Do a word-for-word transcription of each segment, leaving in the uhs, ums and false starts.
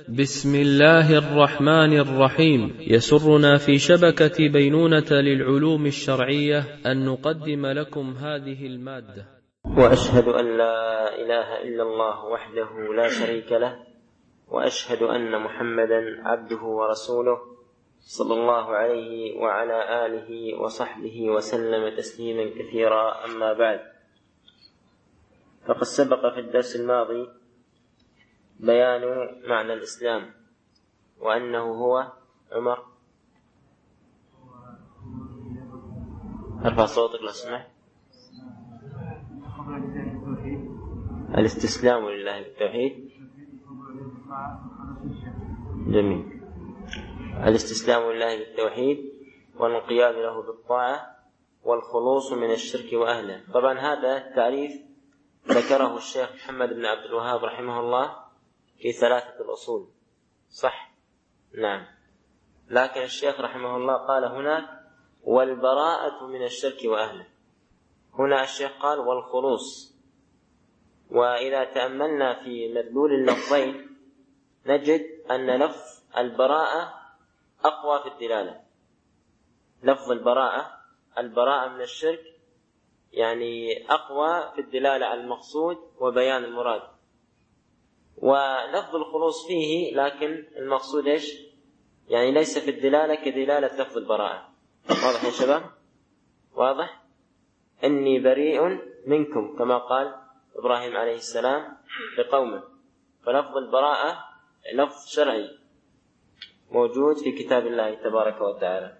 بسم الله الرحمن الرحيم. يسرنا في شبكة بينونة للعلوم الشرعية أن نقدم لكم هذه المادة. وأشهد أن لا إله إلا الله وحده لا شريك له، وأشهد أن محمدا عبده ورسوله صلى الله عليه وعلى آله وصحبه وسلم تسليما كثيرا. أما بعد، فقد سبق في الدرس الماضي بيان معنى الإسلام، وأنه هو عمر ارفع صوتك لو سمحت. الاستسلام لله بالتوحيد. جميل. الاستسلام لله بالتوحيد والانقياد له بالطاعة والخلوص من الشرك وأهله. طبعا هذا التعريف ذكره الشيخ محمد بن عبد الوهاب رحمه الله في ثلاثة الأصول، صح؟ نعم. لكن الشيخ رحمه الله قال هناك والبراءة من الشرك وأهله، هنا الشيخ قال والخلوص. وإذا تأملنا في مدلول اللفظين نجد أن لفظ البراءة أقوى في الدلالة. لفظ البراءة البراءة من الشرك يعني أقوى في الدلالة على المقصود وبيان المراد، ولفظ الخلوص فيه لكن المقصود إيش؟ يعني ليس في الدلالة كدلالة لفظ البراءة. واضح يا شباب؟ واضح؟ إني بريء منكم كما قال إبراهيم عليه السلام لقومه. فلفظ البراءة لفظ شرعي موجود في كتاب الله تبارك وتعالى.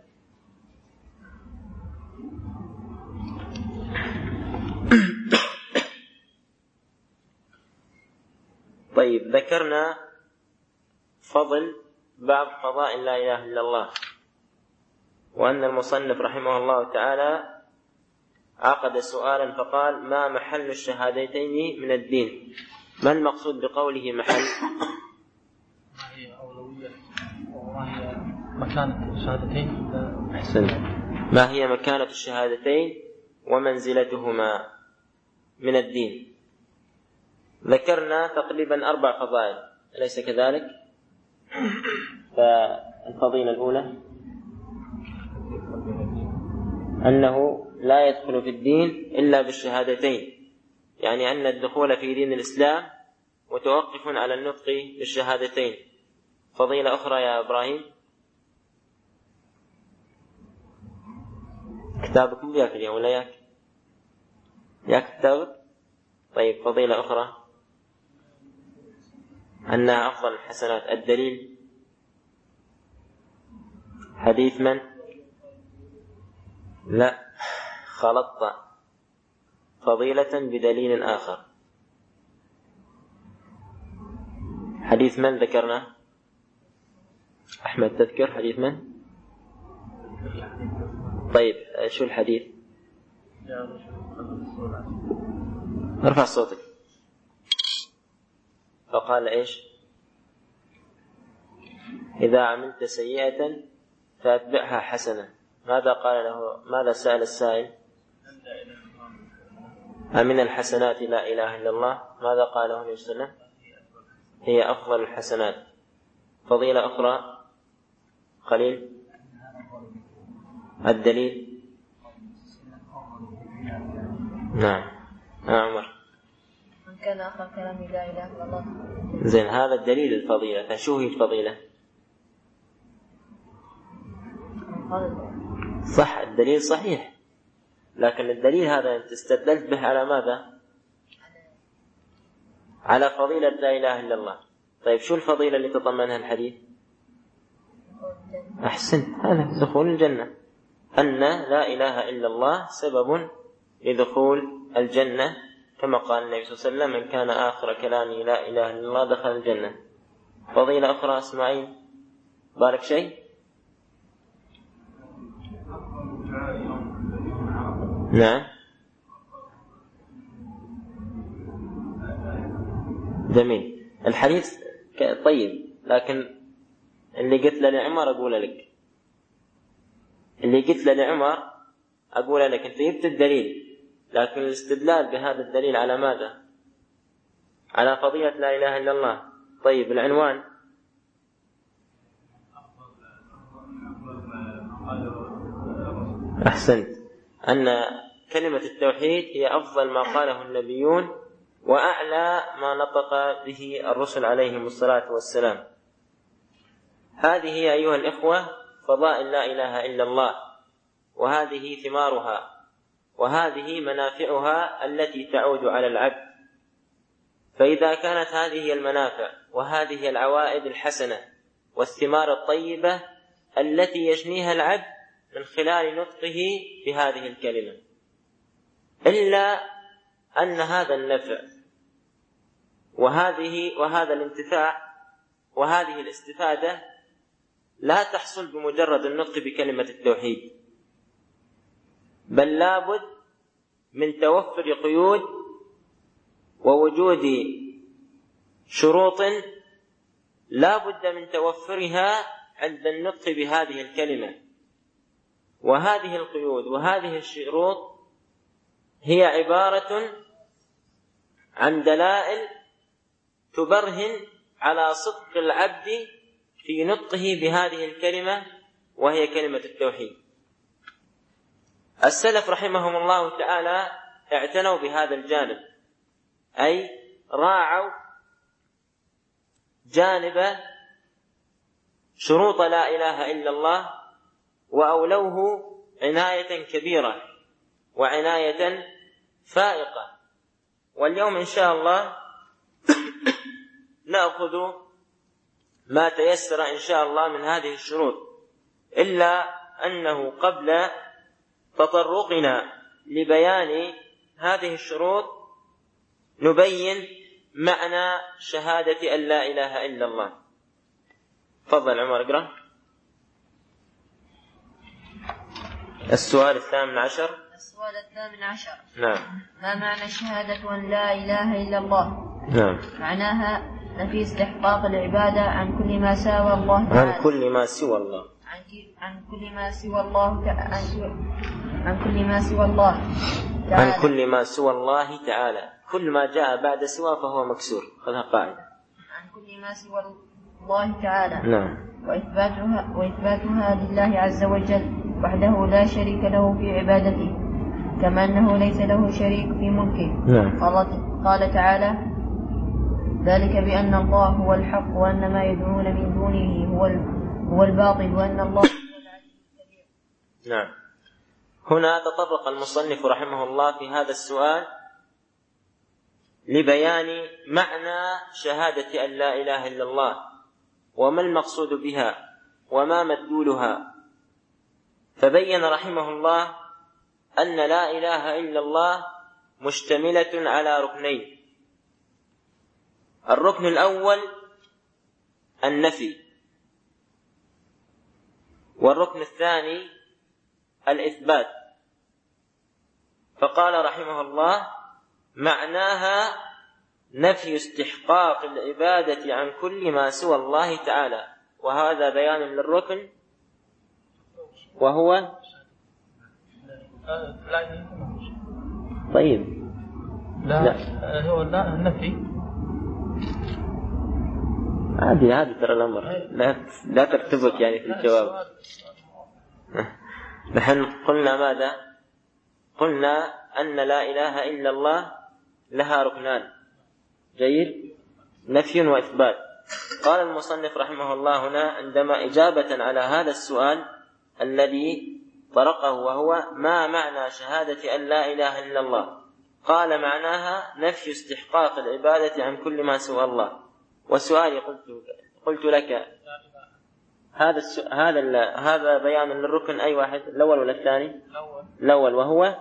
طيب، ذكرنا فضل بعض فضائل لا إله إلا الله، وأن المصنف رحمه الله تعالى عقد سؤالا فقال: ما محل الشهادتين من الدين؟ ما المقصود بقوله محل؟ ما هي أولوية وما هي مكانة الشهادتين؟ أحسن. ما هي مكانة الشهادتين ومنزلتهما من الدين؟ ذكرنا تقريبا أربع فضائل، أليس كذلك؟ فالفضيلة الأولى أنه لا يدخل في الدين إلا بالشهادتين، يعني أن الدخول في دين الإسلام متوقف على النطق بالشهادتين. فضيلة أخرى يا إبراهيم، كتابك مو ياك اليوم ولا ياك؟ ياك كتابك؟ طيب، فضيلة أخرى أنها أفضل الحسنات. الدليل حديث من؟ لا، خلطت فضيلة بدليل آخر. حديث من ذكرنا؟ أحمد تذكر حديث من؟ طيب، شو الحديث؟ ارفع صوتك. فقال إيش؟ إذا عملت سيئة فأتبعها حسنة. ماذا قال له؟ ماذا سأل السائل؟ أمن الحسنات لا إله إلا الله. ماذا قال له النبي صلى الله عليه وسلم؟ هي أفضل الحسنات. فضيلة أخرى خليل، الدليل. نعم. آه عمر. من كان آخر كلام لا إله إلا الله. زين، هذا الدليل الفضيلة. فشو هي الفضيلة؟ صح، الدليل صحيح، لكن الدليل هذا أنت استدلت به على ماذا؟ على فضيلة لا إله إلا الله. طيب، شو الفضيلة اللي تضمنها الحديث؟ أحسنت، هذا دخول الجنة. أن لا إله إلا الله سبب لدخول الجنة، كما قال النبي صلى الله عليه وسلم: من كان آخر كلامه لا إله إلا الله دخل الجنة. فضيلة أخرى اسماعيل، بارك شيء؟ نعم، جميل الحديث طيب، لكن اللي قلت له لعمر أقول لك، اللي قلت له لعمر أقول لك، أنت جبت الدليل، لكن الاستدلال بهذا الدليل على ماذا؟ على فضيلة لا إله إلا الله. طيب، العنوان أحسنت. أن كلمة التوحيد هي أفضل ما قاله النبيون وأعلى ما نطق به الرسل عليهم الصلاة والسلام. هذه هي أيها الإخوة فضائل لا إله إلا الله، وهذه ثمارها، وهذه منافعها التي تعود على العبد. فإذا كانت هذه المنافع وهذه العوائد الحسنة والثمار الطيبة التي يجنيها العبد من خلال نطقه بهذه الكلمة، إلا أن هذا النفع وهذه وهذا الانتفاع وهذه الاستفادة لا تحصل بمجرد النطق بكلمة التوحيد، بل لابد من توفر قيود ووجود شروط لا بد من توفرها عند النطق بهذه الكلمة. وهذه القيود وهذه الشروط هي عبارة عن دلائل تبرهن على صدق العبد في نطقه بهذه الكلمة، وهي كلمة التوحيد. السلف رحمهم الله تعالى اعتنوا بهذا الجانب، أي راعوا جانب شروط لا إله إلا الله وأولوه عناية كبيرة وعناية فائقة. واليوم إن شاء الله نأخذ ما تيسر إن شاء الله من هذه الشروط، إلا أنه قبل تطرقنا لبيان هذه الشروط نبين معنى شهادة أن لا إله إلا الله. تفضل عمر اقرأ. السؤال الثامن عشر. السؤال الثامن عشر. نعم. ما معنى شهادة أن لا إله إلا الله؟ نعم. معناها نفي استحقاق العبادة عن كل ما سوى الله تعالى. عن كل ما سوى الله. عن كل ما سوى الله تعالى. عن كل ما سوى الله تعالى. عن كل ما سوى الله تعالى. كل ما جاء بعد سوى فهو مكسور، خذها قاعدة. عن كل ما سوى الله تعالى. نعم. وإثباتها, وإثباتها لله عز وجل وحده لا شريك له في عبادته، كما أنه ليس له شريك في ملكه. نعم. قال تعالى: ذلك بأن الله هو الحق وأن ما يدعون من دونه هو هو الباطل وأن الله هو العلي الكبير. نعم. هنا تطرق المصنف رحمه الله في هذا السؤال لبيان معنى شهادة أن لا إله إلا الله، وما المقصود بها وما مدلولها. فبين رحمه الله أن لا إله إلا الله مشتملة على ركنين. الركن الأول النفي، والركن الثاني الإثبات. فقال رحمه الله: معناها نفي استحقاق العبادة عن كل ما سوى الله تعالى، وهذا بيان للركن وهو طيب لا, لا. هو لا النفي عادي عادي ترى الأمر، لا لا ترتبك يعني في الجواب. نحن قلنا ماذا؟ قلنا أن لا إله إلا الله لها ركنان. جيد؟ نفي وإثبات. قال المصنف رحمه الله هنا عندما إجابة على هذا السؤال الذي طرقه، وهو ما معنى شهادة أن لا إله إلا الله، قال معناها نفي استحقاق العبادة عن كل ما سوى الله. وسؤالي قلت قلت لك هذا هذا هذا بيان للركن أي واحد، الأول ولا الثاني؟ الأول وهو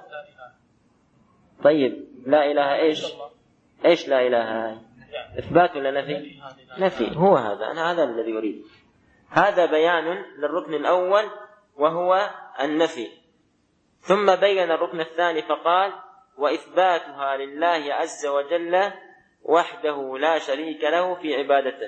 طيب لا إله إيش إيش لا إله هاي إثبات ولا نفي؟ نفي. هو هذا أنا هذا الذي أريد. هذا بيان للركن الأول وهو النفي. ثم بين الركن الثاني فقال: وإثباتها لله عز وجل وحده لا شريك له في عبادته.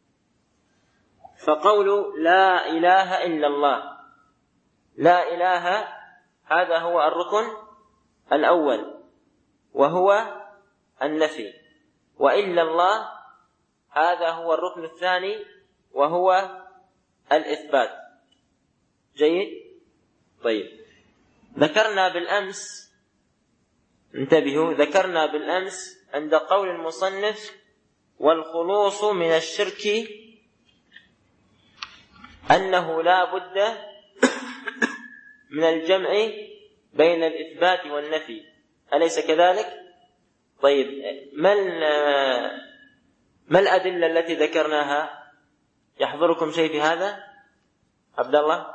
فقول لا إله إلا الله، لا إله هذا هو الركن الأول وهو النفي، وإلا الله هذا هو الركن الثاني وهو الإثبات. جيد؟ طيب، ذكرنا بالأمس، انتبهوا، ذكرنا بالأمس عند قول المصنف والخلوص من الشرك أنه لا بد من الجمع بين الإثبات والنفي، أليس كذلك؟ طيب، ما ما الأدلة التي ذكرناها؟ يحضركم شيء في هذا؟ عبد الله؟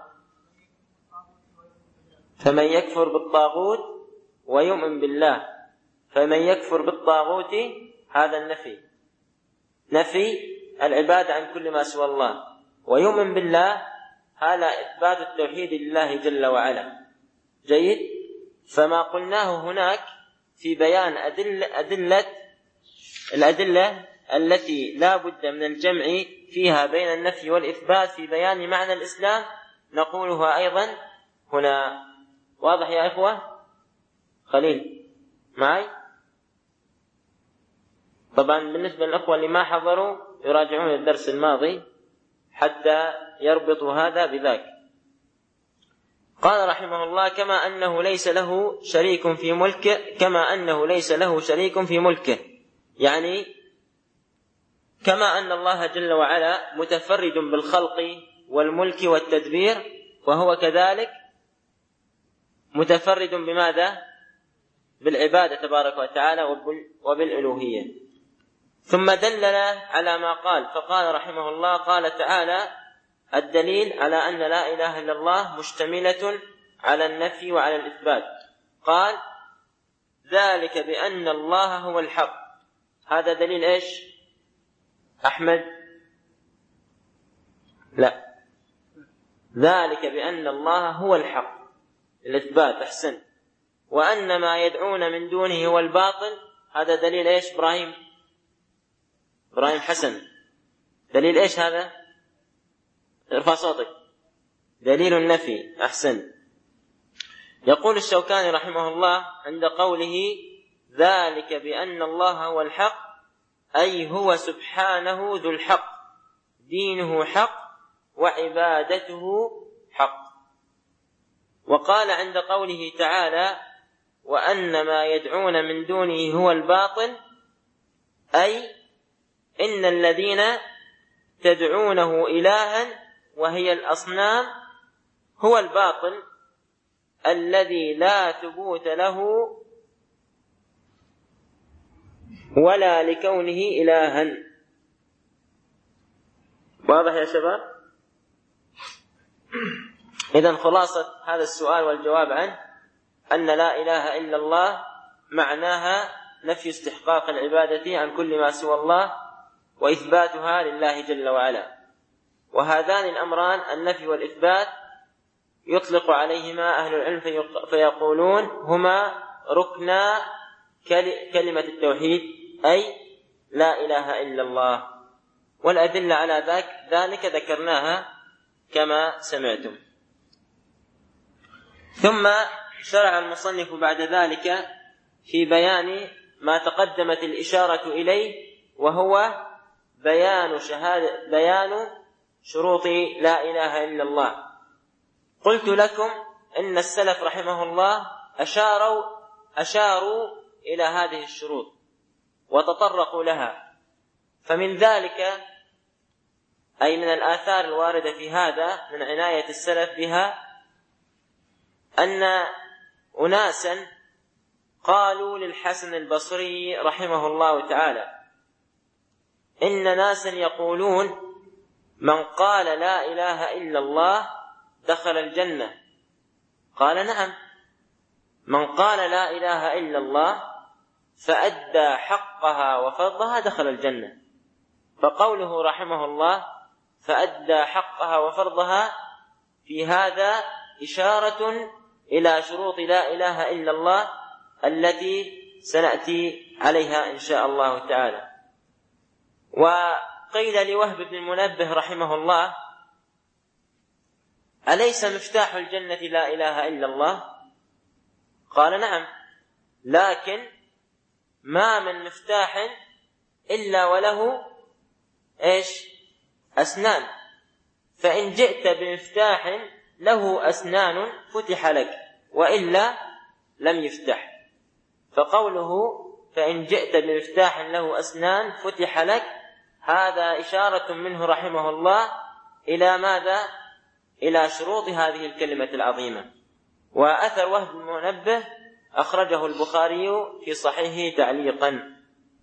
فمن يكفر بالطاغوت ويؤمن بالله، فمن يكفر بالطاغوت هذا النفي، نفي العبادة عن كل ما سوى الله، ويؤمن بالله هذا إثبات التوحيد لله جل وعلا. جيد. فما قلناه هناك في بيان أدلة, أدلة الأدلة التي لا بد من الجمع فيها بين النفي والإثبات في بيان معنى الإسلام نقولها أيضا هنا. واضح يا إخوة؟ خليل معي؟ طبعا بالنسبة للأخوة اللي ما حضروا يراجعون الدرس الماضي حتى يربطوا هذا بذاك. قال رحمه الله: كما أنه ليس له شريك في ملكه، كما أنه ليس له شريك في ملكه، يعني كما أن الله جل وعلا متفرد بالخلق والملك والتدبير، وهو كذلك متفرد بماذا؟ بالعبادة تبارك وتعالى وبالألوهية. ثم دلنا على ما قال، فقال رحمه الله: قال تعالى: الدليل على أن لا إله إلا الله مشتملة على النفي وعلى الإثبات. قال: ذلك بأن الله هو الحق. هذا دليل إيش؟ أحمد؟ لا، ذلك بأن الله هو الحق، الإثبات. أحسن. وأن ما يدعون من دونه هو الباطل. هذا دليل إيش؟ إبراهيم إبراهيم حسن، دليل إيش هذا؟ ارفع صوتك. دليل النفي. أحسن. يقول الشوكاني رحمه الله عند قوله: ذلك بأن الله هو الحق، أي هو سبحانه ذو الحق، دينه حق وعبادته حق. وقال عند قوله تعالى: وأن ما يدعون من دونه هو الباطل، أي إن الذين تدعونه إلها وهي الأصنام هو الباطل الذي لا ثبوت له ولا لكونه إلها. واضح يا شباب؟ إذن خلاصة هذا السؤال والجواب عنه أن لا إله إلا الله معناها نفي استحقاق العبادة عن كل ما سوى الله وإثباتها لله جل وعلا. وهذان الأمران النفي والإثبات يطلق عليهما أهل العلم فيقولون هما ركنا كلمة التوحيد، أي لا إله إلا الله. والأدلة على ذلك ذلك ذكرناها كما سمعتم. ثم شرع المصنف بعد ذلك في بيان ما تقدمت الإشارة إليه، وهو بيان شهادة بيان شروط لا إله إلا الله. قلت لكم إن السلف رحمه الله أشاروا أشاروا إلى هذه الشروط وتطرقوا لها. فمن ذلك أي من الآثار الواردة في هذا من عناية السلف بها أن أناسا قالوا للحسن البصري رحمه الله تعالى: إن ناسا يقولون من قال لا إله إلا الله دخل الجنة. قال: نعم، من قال لا إله إلا الله فأدى حقها وفرضها دخل الجنة. فقوله رحمه الله فأدى حقها وفرضها في هذا إشارة إلى شروط لا إله إلا الله التي سنأتي عليها إن شاء الله تعالى. وقيل لوهب بن المنبه رحمه الله: أليس مفتاح الجنة لا إله إلا الله؟ قال: نعم، لكن ما من مفتاح إلا وله إيش؟ أسنان، فإن جئت بمفتاح له أسنان فتح لك، وإلا لم يفتح. فقوله فإن جئت بمفتاح له أسنان فتح لك، هذا إشارة منه رحمه الله إلى ماذا؟ إلى شروط هذه الكلمة العظيمة. وأثر وهب بن منبه أخرجه البخاري في صحيحه تعليقا.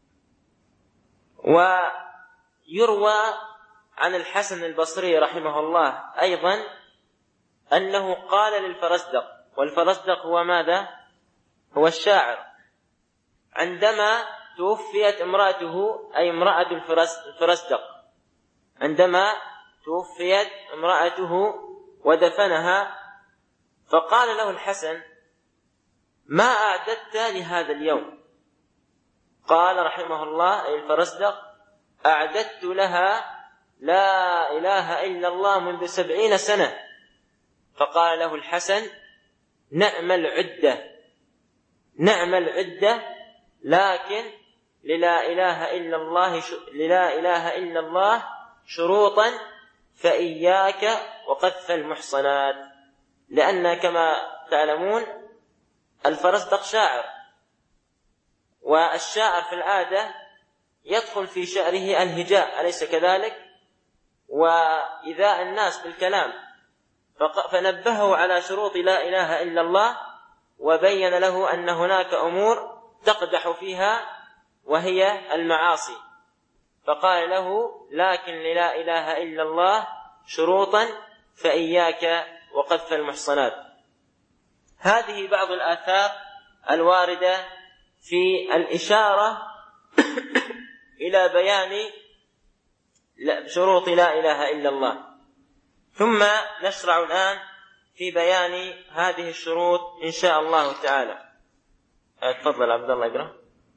ويروى عن الحسن البصري رحمه الله أيضا أنه قال للفرزدق، والفرزدق هو ماذا؟ هو الشاعر، عندما توفيت امرأته، أي امرأة الفرزدق، عندما توفيت امرأته ودفنها، فقال له الحسن: ما أعددت لهذا اليوم؟ قال رحمه الله أي الفرزدق: أعددت لها لا إله إلا الله منذ سبعين سنة. فقال له الحسن: نعم العدة، نعم العدة، لكن للا إله إلا الله للا إله إلا الله شروطا، فإياك وقذف المحصنات. لأن كما تعلمون الفرزدق شاعر، والشاعر في العادة يدخل في شعره الهجاء، أليس كذلك؟ وإذا الناس بالكلام، فنبهه على شروط لا إله إلا الله، وبين له أن هناك أمور تقدح فيها وهي المعاصي، فقال له: لكن لا إله إلا الله شروطا، فإياك وقذف المحصنات. هذه بعض الآثار الواردة في الإشارة إلى بيان شروط لا إله إلا الله. ثم نشرع الآن في بيان هذه الشروط إن شاء الله تعالى. تفضل عبد الله اقرأ.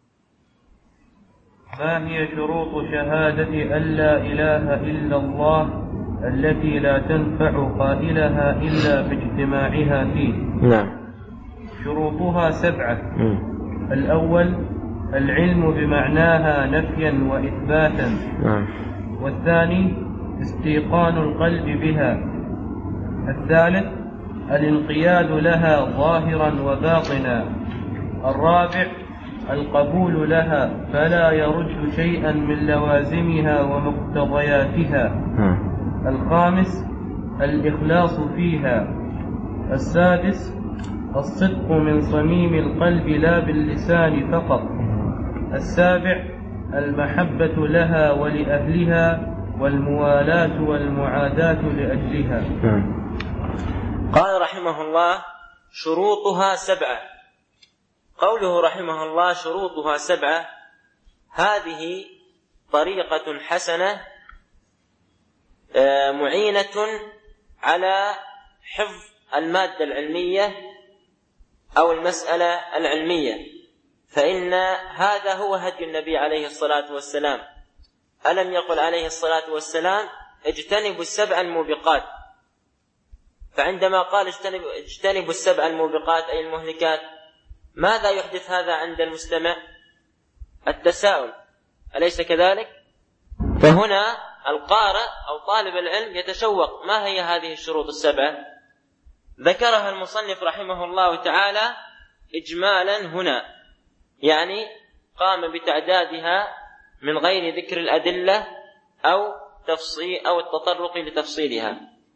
ما هي شروط شهادة أن لا إله إلا الله التي لا تنفع قائلها إلا باجتماعها فيه؟ نعم. شروطها سبعة. م. الأول العلم بمعناها نفيا وإثباتا. نعم. والثاني استيقان القلب بها. الثالث الانقياد لها ظاهرا وباطنا. الرابع القبول لها فلا يرد شيئا من لوازمها ومقتضياتها. الخامس الإخلاص فيها. السادس الصدق من صميم القلب لا باللسان فقط. السابع المحبة لها ولأهلها والموالاة والمعاداة لأجلها. قال رحمه الله: شروطها سبعة. قوله رحمه الله شروطها سبعة، هذه طريقة حسنة معينة على حفظ المادة العلمية أو المسألة العلمية، فإن هذا هو هدي النبي عليه الصلاة والسلام. ألم يقل عليه الصلاة والسلام: اجتنبوا السبع الموبقات؟ فعندما قال اجتنبوا, اجتنبوا السبع الموبقات أي المهلكات، ماذا يحدث هذا عند المستمع؟ التساؤل، أليس كذلك؟ فهنا القارئ أو طالب العلم يتشوق: ما هي هذه الشروط السبعة؟ ذكرها المصنف رحمه الله تعالى إجمالا هنا، يعني قام بتعدادها من غير ذكر الأدلة أو تفصيل أو التطرق لتفصيلها.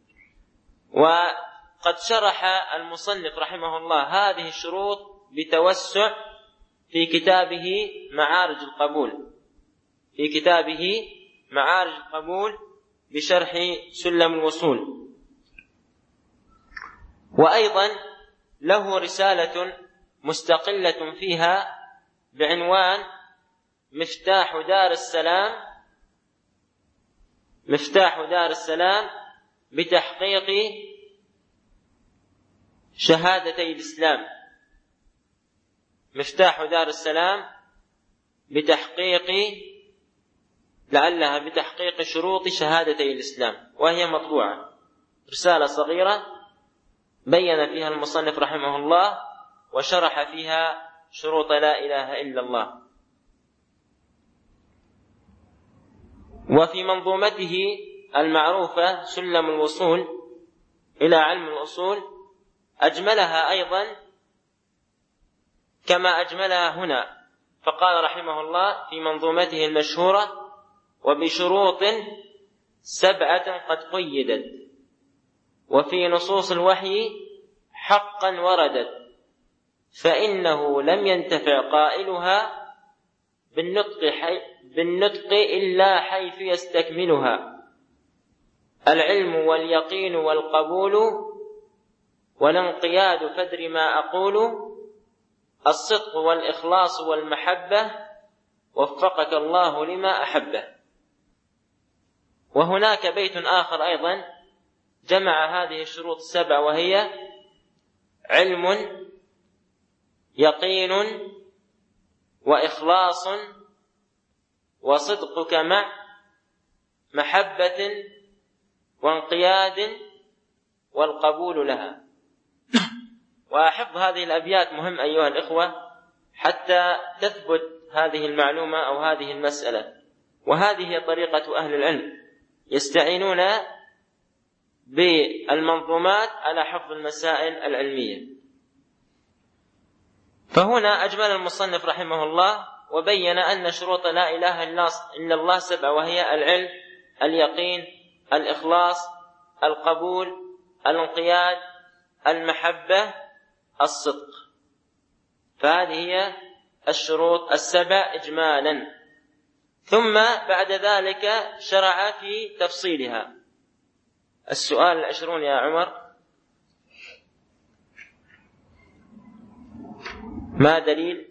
وقد شرح المصنف رحمه الله هذه الشروط بتوسع في كتابه معارج القبول في كتابه معارج القبول بشرح سلم الوصول. وأيضا له رسالة مستقلة فيها بعنوان مفتاح دار السلام مفتاح دار السلام بتحقيق شهادتي الإسلام مفتاح دار السلام بتحقيق لعلها بتحقيق شروط شهادتي الإسلام، وهي مطبوعة، رسالة صغيرة بين فيها المصنف رحمه الله وشرح فيها شروط لا إله إلا الله. وفي منظومته المعروفة سلم الوصول إلى علم الأصول أجملها أيضا كما أجملها هنا، فقال رحمه الله في منظومته المشهورة: وبشروط سبعة قد قيدت وفي نصوص الوحي حقا وردت، فإنه لم ينتفع قائلها بالنطق, حي بالنطق إلا حيث يستكملها: العلم واليقين والقبول والانقياد فادر ما أقول، الصدق والإخلاص والمحبة وفقك الله لما أحبه. وهناك بيت آخر أيضا جمع هذه الشروط السبع، وهي: علم يقين وإخلاص وصدقك مع محبة وانقياد والقبول لها. وحفظ هذه الأبيات مهم أيها الإخوة حتى تثبت هذه المعلومة أو هذه المسألة. وهذه هي طريقة أهل العلم، يستعينون بالمنظومات على حفظ المسائل العلمية. فهنا أجمل المصنف رحمه الله وبين أن شروط لا إله إلا الله سبع، وهي: العلم، اليقين، الإخلاص، القبول، الانقياد، المحبة، الصدق. فهذه هي الشروط السبع إجمالا. ثم بعد ذلك شرع في تفصيلها. السؤال العشرون يا عمر: ما دليل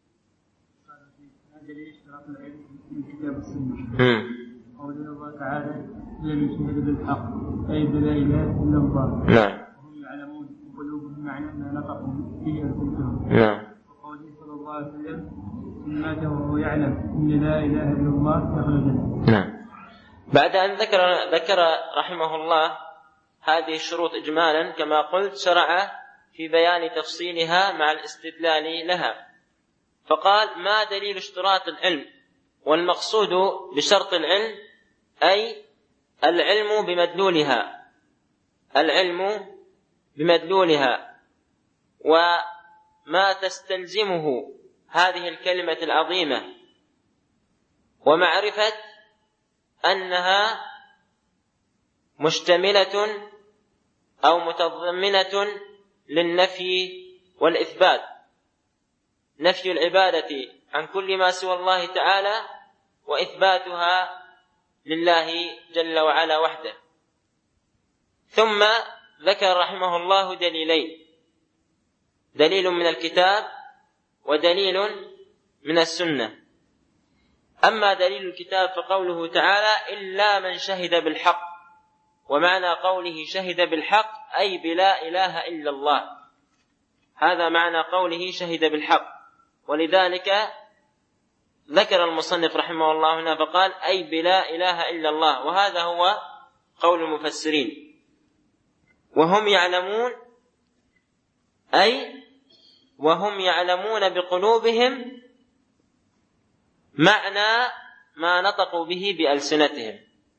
ما دليل اشتراط العلم من كتاب السنة؟ قول الله تعالى: الذي شهد بالحق أي بلا إله إلا الله. نعم. وهم يعلمون وقلوبهم معنى ما نطقوا به ألسنتهم. نعم. وقوله صلى الله عليه وسلم: إن مات وهو يعلم إن لا إله إلا الله دخل الجنة. نعم. بعد أن ذكر ذكر رحمه الله هذه الشروط إجمالا كما قلت، شرع في بيان تفصيلها مع الاستدلال لها، فقال: ما دليل اشتراط العلم؟ والمقصود بشرط العلم أي العلم بمدلولها، العلم بمدلولها وما تستلزمه هذه الكلمة العظيمة، ومعرفة أنها مشتملة أو متضمنة للنفي والإثبات، نفي العبادة عن كل ما سوى الله تعالى وإثباتها لله جل وعلا وحده. ثم ذكر رحمه الله دليلين: دليل من الكتاب ودليل من السنة. أما دليل الكتاب فقوله تعالى: إلا من شهد بالحق، ومعنى قوله شهد بالحق أي بلا إله إلا الله، هذا معنى قوله شهد بالحق. ولذلك ذكر المصنف رحمه الله هنا فقال: أي بلا إله إلا الله، وهذا هو قول المفسرين. وهم يعلمون أي وهم يعلمون بقلوبهم معنى ما نطقوا به بألسنتهم.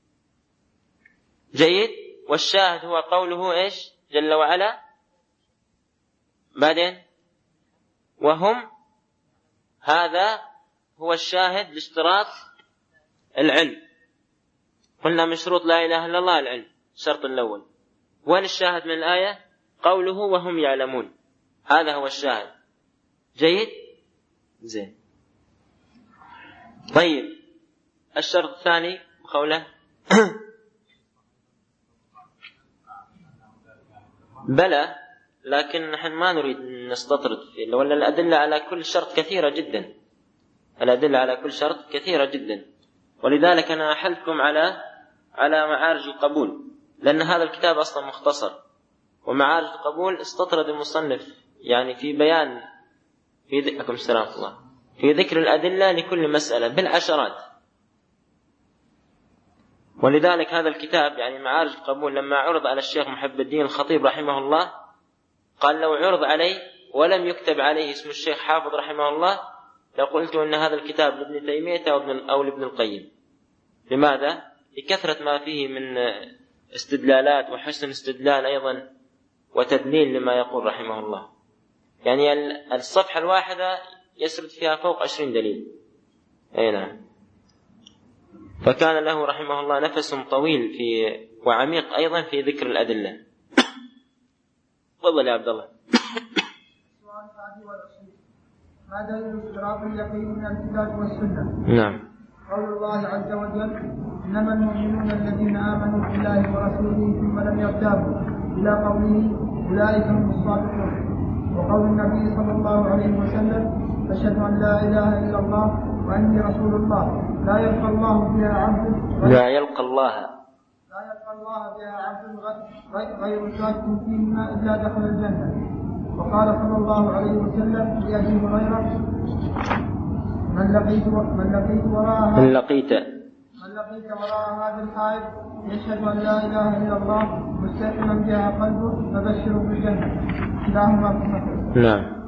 جيد. والشاهد هو قوله إيش جل وعلا بعدين: وهم، هذا هو الشاهد لاشتراط العلم. قلنا من شروط لا إله إلا الله العلم، الشرط الأول. وين الشاهد من الآية؟ قوله وهم يعلمون، هذا هو الشاهد. جيد. زين. طيب، الشرط الثاني قوله بلى، لكن نحن ما نريد نستطرد فيه، ولا الأدلة على كل شرط كثيرة جدا، الأدلة على كل شرط كثيرة جدا. ولذلك أنا أحلكم على على معارج القبول، لأن هذا الكتاب أصلا مختصر، ومعارج القبول استطرد المصنف يعني في بيان في ذكركم السلام الله في ذكر الأدلة لكل مسألة بالعشرات. ولذلك هذا الكتاب يعني معارج القبول لما عرض على الشيخ محب الدين الخطيب رحمه الله قال: لو عرض عليه ولم يكتب عليه اسم الشيخ حافظ رحمه الله لقلت أن هذا الكتاب لابن تيمية أو لابن القيم. لماذا؟ لكثرة ما فيه من استدلالات وحسن استدلال أيضا وتدليل لما يقول رحمه الله. يعني الصفحة الواحدة يسرد فيها فوق عشرين دليل. أي نعم. فكان له رحمه الله نفس طويل في وعميق أيضا في ذكر الأدلة. تفضل يا عبد الله. السؤال الثاني والعشرين: ما دليل اشتراط اليقين من الكتاب والسنة؟ نعم. قول الله عز وجل: إنما المؤمنون الذين آمنوا بالله ورسوله ثم لم يرتابوا، إلى قوله: أولئك هم الصادقون. وقول النبي صلى الله عليه وسلم: أشهد أن لا إله إلا الله وأني رسول الله، لا يلقى الله بها عبد لا يلقى الله لا يلقى الله بها عبد غير شاك فيهما إلا دخل الجنة. وقال صلى الله عليه وسلم لأبي هريرة: من لقيت من لقيت وراء من لقيت من لقيت وراء هذا الحائط يشهد أن لا إله إلا الله مستيقنا بها قلبه فبشره بالجنة. كلاهما في الصحيح. نعم.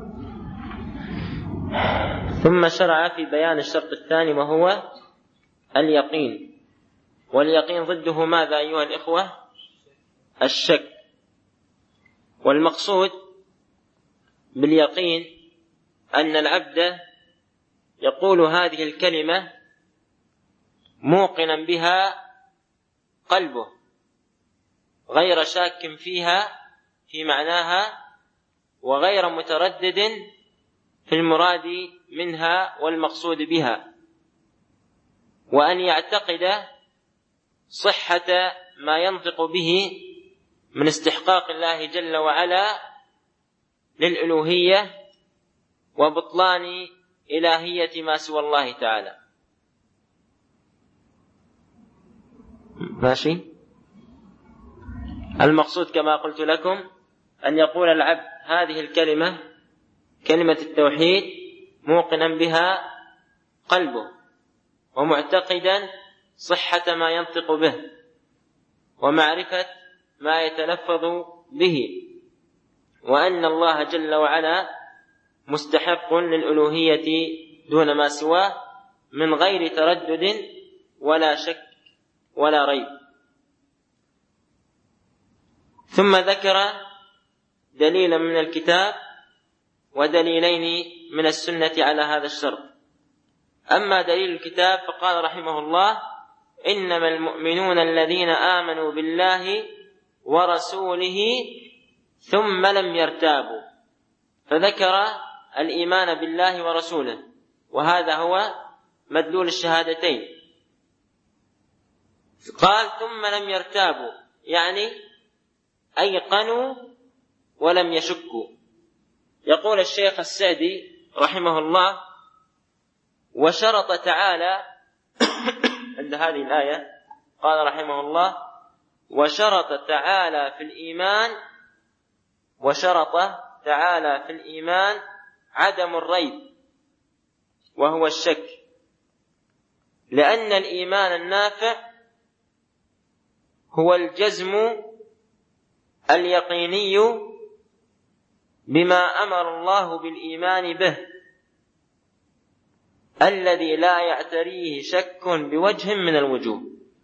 ثم شرع في بيان الشرط الثاني وهو اليقين. واليقين ضده ماذا أيها الإخوة؟ الشك. والمقصود باليقين أن العبد يقول هذه الكلمة موقنا بها قلبه غير شاك فيها في معناها وغير متردد في المراد منها والمقصود بها، وأن يعتقد صحة ما ينطق به من استحقاق الله جل وعلا للألوهية وبطلان إلهية ما سوى الله تعالى. ماشي؟ المقصود كما قلت لكم أن يقول العبد هذه الكلمة كلمة التوحيد موقنا بها قلبه ومعتقدا صحة ما ينطق به ومعرفة ما يتلفظ به، وأن الله جل وعلا مستحق للألوهية دون ما سواه من غير تردد ولا شك ولا ريب. ثم ذكر دليلا من الكتاب ودليلين من السنة على هذا الشرط. أما دليل الكتاب فقال رحمه الله: إنما المؤمنون الذين آمنوا بالله ورسوله ثم لم يرتابوا، فذكر الإيمان بالله ورسوله، وهذا هو مدلول الشهادتين. قال ثم لم يرتابوا، يعني أيقنوا ولم يشكوا. يقول الشيخ السعدي رحمه الله: وشرط تعالى عند هذه الآية قال رحمه الله: وشرط تعالى في الإيمان وشرط تعالى في الإيمان عدم الريب وهو الشك، لأن الإيمان النافع هو الجزم اليقيني بما أمر الله بالإيمان به الذي لا يعتريه شك بوجه من الوجوه.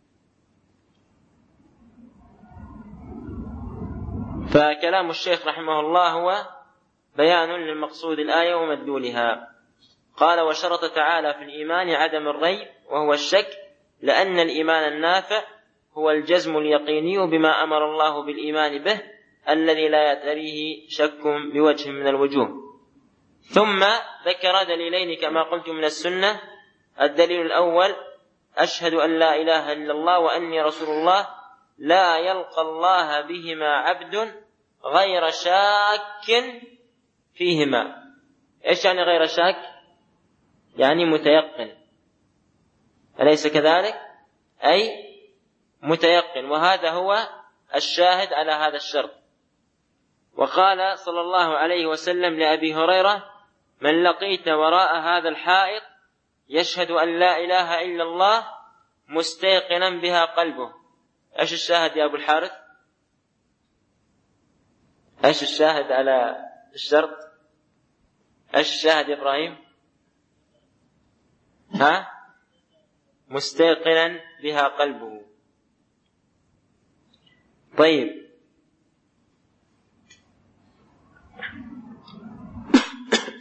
فكلام الشيخ رحمه الله هو بيان للمقصود الآية ومدلولها. قال: وشرط تعالى في الإيمان عدم الريب وهو الشك، لأن الإيمان النافع هو الجزم اليقيني بما أمر الله بالإيمان به الذي لا يعتريه شك بوجه من الوجوه. ثم ذكر دليلين كما قلت من السنة. الدليل الأول: أشهد أن لا إله إلا الله وأني رسول الله، لا يلقى الله بهما عبد غير شاك فيهما. إيش يعني غير شاك؟ يعني متيقن، أليس كذلك؟ أي متيقن، وهذا هو الشاهد على هذا الشرط. وقال صلى الله عليه وسلم لأبي هريرة: من لقيت وراء هذا الحائط يشهد أن لا إله إلا الله مستيقنا بها قلبه. ايش الشاهد يا ابو الحارث؟ ايش الشاهد على الشرط؟ ايش الشاهد يا ابراهيم؟ ها؟ مستيقنا بها قلبه. طيب،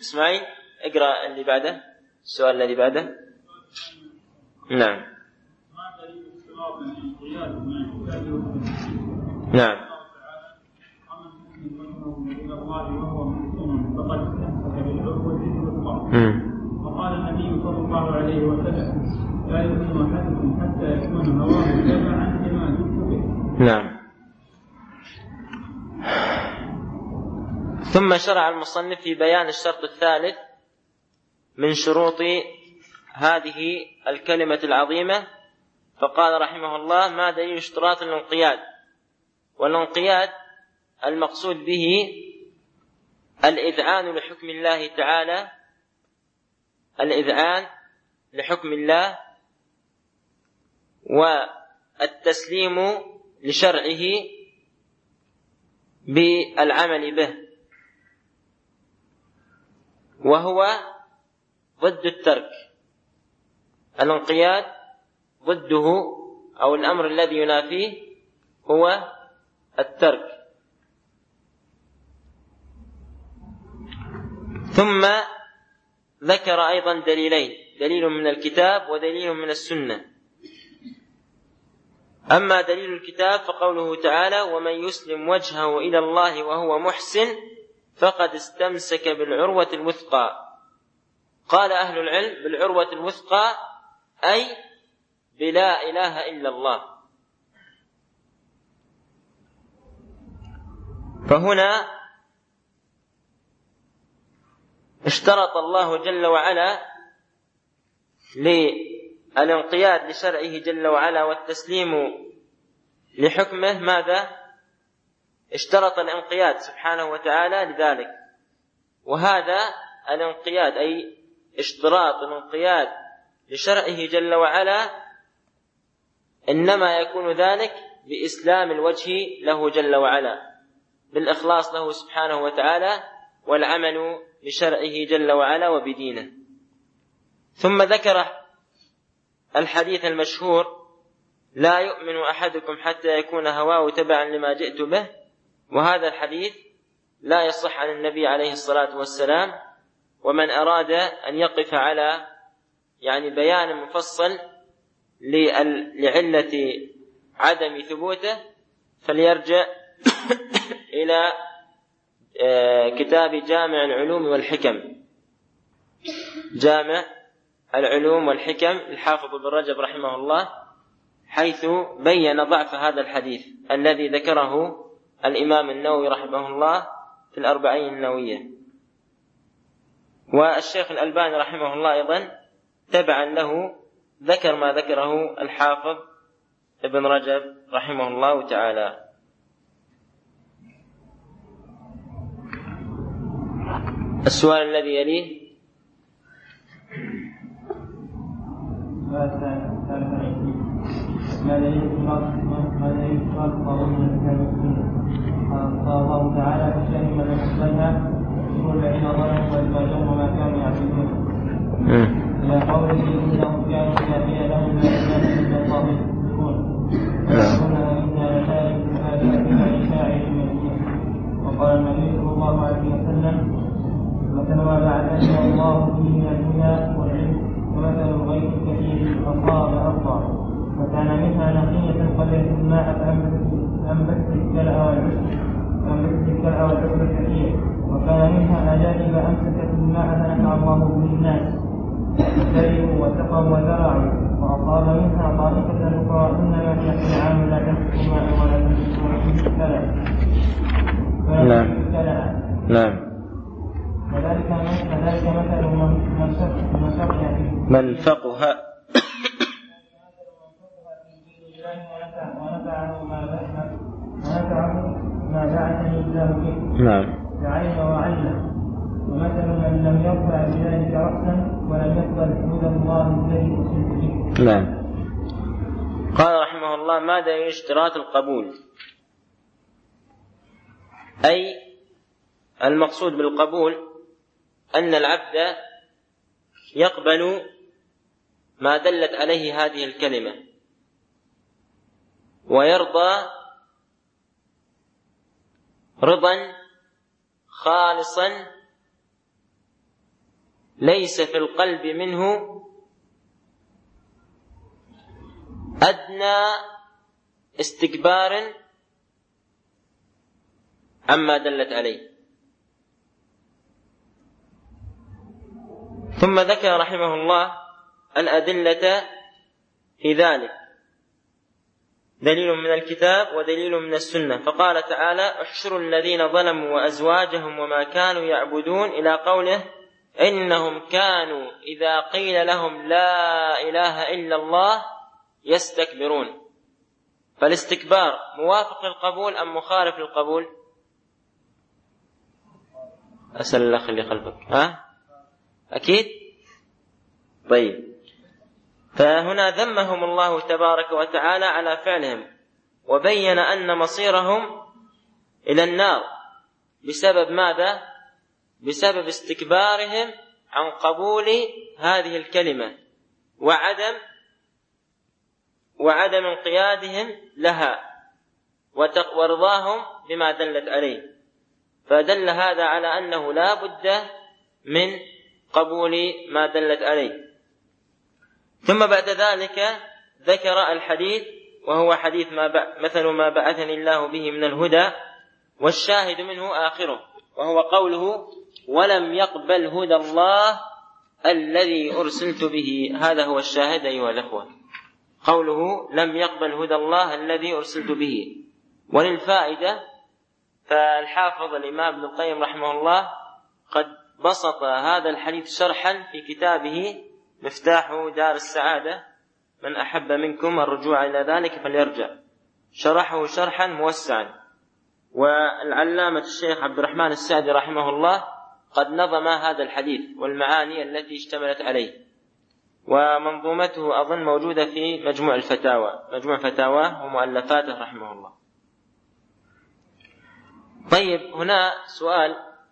إسماعيل اقرأ اللي بعده، السؤال الذي بعده. نعم نعم وقال النبي صلى الله عليه وسلم لا يؤمن أحدكم حتى يكون هواه تبعا لما جئت به. نعم. ثم شرع المصنف في بيان الشرط الثالث من شروط هذه الكلمة العظيمة، فقال رحمه الله: ما دليل اشتراط الانقياد؟ والانقياد المقصود به الإذعان لحكم الله تعالى، الإذعان لحكم الله والتسليم لشرعه بالعمل به، وهو ضد الترك. الانقياد ضده أو الأمر الذي ينافيه هو الترك. ثم ذكر أيضا دليلين، دليل من الكتاب ودليل من السنة. أما دليل الكتاب فقوله تعالى: ومن يسلم وجهه إلى الله وهو محسن فقد استمسك بالعروة الوثقى. قال أهل العلم: بالعروة الوثقى أي بلا إله إلا الله. فهنا اشترط الله جل وعلا للانقياد لشرعه جل وعلا والتسليم لحكمه ماذا؟ اشترط الانقياد سبحانه وتعالى لذلك. وهذا الانقياد أي اشتراط الانقياد لشرعه جل وعلا إنما يكون ذلك بإسلام الوجه له جل وعلا، بالإخلاص له سبحانه وتعالى والعمل بشرعه جل وعلا وبدينه. ثم ذكر الحديث المشهور: لا يؤمن أحدكم حتى يكون هواه تبعا لما جئت به. وهذا الحديث لا يصح عن النبي عليه الصلاة والسلام. ومن أراد أن يقف على يعني بيان مفصل لعلة عدم ثبوته فليرجع إلى كتاب جامع العلوم والحكم، جامع العلوم والحكم الحافظ ابن رجب رحمه الله، حيث بين ضعف هذا الحديث الذي ذكره الإمام النووي رحمه الله في الأربعين النووية. والشيخ الألباني رحمه الله أيضا تبعا له ذكر ما ذكره الحافظ ابن رجب رحمه الله تعالى. السؤال الذي يليه: ما دليل اشتراط قانون الكتاب والسنة؟ قال الله تعالى: فشهد من أحسنها يقول الذين ظلموا ويتبعون ما كانوا يعبدون، إلى قوله: إنهم كانوا إذا قيل لهم لا إله إلا الله يشركون ويقولون إنا لتاركوا آلهتنا لشاعر مجنون. وقال النبي صلى الله عليه وسلم: مثل ما بعثني الله به من الهدى والعلم ومثل الغيث الكثير أصاب أرضا فكان منها نقية قليلة الماء فأنبتت الكلأ والعشب فأنبتت الكلأ والعشب الكثير، وكان منها أجانب أمسكت الماء فنفع الله به الناس فشربوا وسقوا وزرعوا، وأصاب منها طائفة أخرى إنما هي أنعام لا تمسك ماء ولا تمسك الكلأ. نعم. وذلك كذلك مثل من من فقه ونفعه ما بعثني الله به نعم فعلم وعلم. ومثل من لم يرفع بذلك رأسا ولم يقبل حدود الله الذي أرسلت به. نعم. قال رحمه الله: ما دليل اشتراط القبول؟ أي المقصود بالقبول أن العبد يقبل ما دلت عليه هذه الكلمة ويرضى رضا خالصا ليس في القلب منه أدنى استكبار عما دلت عليه. ثم ذكر رحمه الله الأدلة في ذلك، دليل من الكتاب ودليل من السنة، فقال تعالى: احشروا الذين ظلموا وأزواجهم وما كانوا يعبدون، إلى قوله: إنهم كانوا إذا قيل لهم لا إله إلا الله يستكبرون. فالاستكبار موافق للقبول أم مخالف للقبول؟ أسأل الأخ اللي خلفك. ها؟ أكيد؟ طيب، فهنا ذمهم الله تبارك وتعالى على فعلهم، وبين أن مصيرهم إلى النار بسبب ماذا؟ بسبب استكبارهم عن قبول هذه الكلمة وعدم وعدم انقيادهم لها ورضاهم بما دلت عليه. فدل هذا على أنه لا بد من قبول ما دلت عليه. ثم بعد ذلك ذكر الحديث، وهو حديث ما مثل ما بعثني الله به من الهدى، والشاهد منه آخره، وهو قوله: ولم يقبل هدى الله الذي أرسلت به. هذا هو الشاهد أيها الأخوة، قوله لم يقبل هدى الله الذي أرسلت به. وللفائدة، فالحافظ الإمام ابن القيم رحمه الله قد بسط هذا الحديث شرحا في كتابه مفتاح دار السعادة، من أحب منكم الرجوع إلى ذلك فليرجع، شرحه شرحا موسعا. والعلامة الشيخ عبد الرحمن السعدي رحمه الله قد نظم هذا الحديث والمعاني التي اشتملت عليه، ومنظومته أظن موجودة في مجموع الفتاوى، مجموع فتاواه ومؤلفاته رحمه الله. طيب، هنا سؤال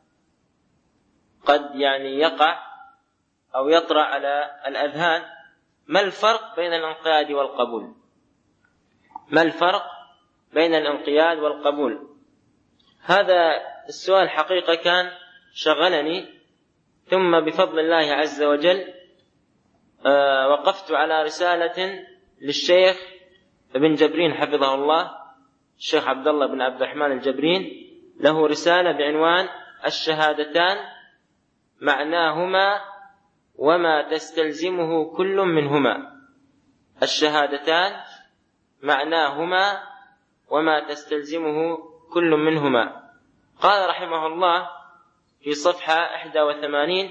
قد يعني يقع أو يطرأ على الأذهان: ما الفرق بين الانقياد والقبول؟ ما الفرق بين الانقياد والقبول؟ هذا السؤال حقيقة كان شغلني، ثم بفضل الله عز وجل آه وقفت على رسالة للشيخ ابن جبرين حفظه الله، الشيخ عبد الله بن عبد الرحمن الجبرين، له رسالة بعنوان الشهادتان معناهما وما تستلزمه كل منهما. الشهادتان معناهما وما تستلزمه كل منهما. قال رحمه الله في صفحة إحدى وثمانين: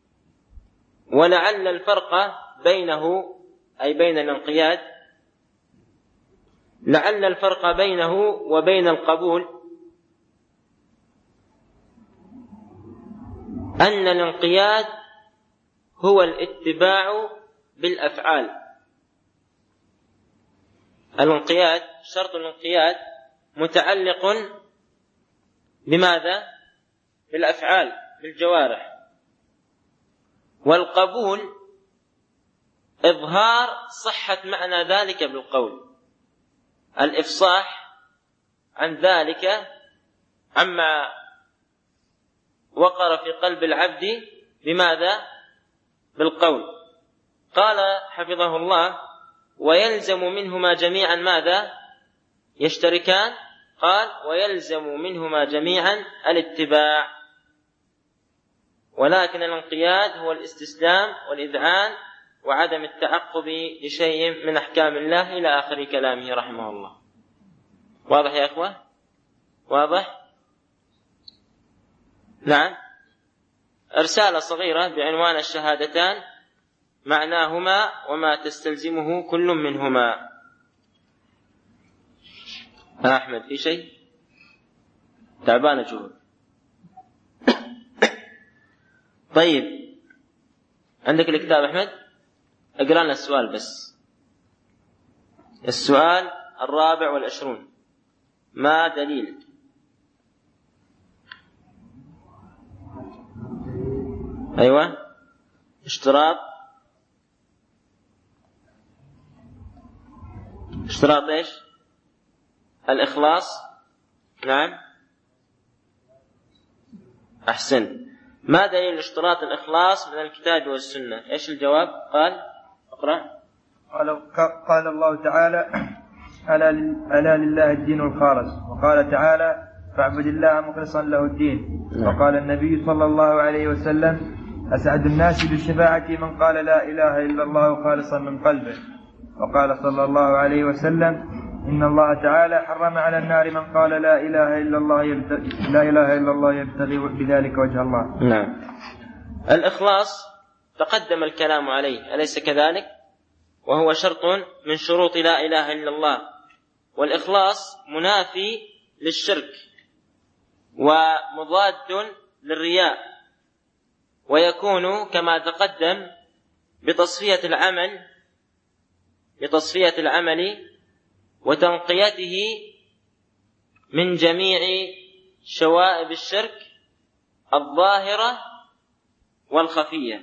ولعل الفرق بينه، أي بين الانقياد، لعل الفرق بينه وبين القبول أن الانقياد هو الاتباع بالأفعال. الانقياد، شرط الانقياد متعلق بماذا؟ بالأفعال، بالجوارح. والقبول إظهار صحة معنى ذلك بالقول، الإفصاح عن ذلك عما وقر في قلب العبد بماذا؟ بالقول. قال حفظه الله: ويلزم منهما جميعا ماذا؟ يشتركان. قال: ويلزم منهما جميعا الاتباع، ولكن الانقياد هو الاستسلام والإذعان وعدم التعقب لشيء من أحكام الله، إلى آخر كلامه رحمه الله. واضح يا أخوة؟ واضح؟ نعم. رسالة صغيرة بعنوان الشهادتان معناهما وما تستلزمه كل منهما. أحمد في شيء؟ تعبان جهود. طيب، عندك الكتاب أحمد؟ اقرأ لنا السؤال بس. السؤال الرابع والعشرون: ما دليل أيوة اشتراط اشتراط ايش؟ الإخلاص. نعم، أحسن. ما دليل اشتراط الإخلاص من الكتاب والسنة؟ إيش الجواب؟ قال اقرأ. قال, قال الله تعالى ألا لله الدين الخالص، وقال تعالى فاعبد الله مخلصا له الدين. وقال النبي صلى الله عليه وسلم أسعد الناس بالشفاعة من قال لا إله إلا الله خالصا من قلبه. وقال صلى الله عليه وسلم إن الله تعالى حرم على النار من قال لا إله إلا الله يبتغي, لا إله إلا الله يبتغي بذلك وجه الله. نعم. الإخلاص تقدم الكلام عليه أليس كذلك؟ وهو شرط من شروط لا إله إلا الله، والإخلاص منافي للشرك ومضاد للرياء، ويكون كما تقدم بتصفية العمل بتصفية العمل وتنقيته من جميع شوائب الشرك الظاهرة والخفية.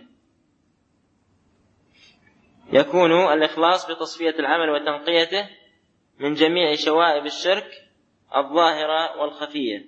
يكون الإخلاص بتصفية العمل وتنقيته من جميع شوائب الشرك الظاهرة والخفية.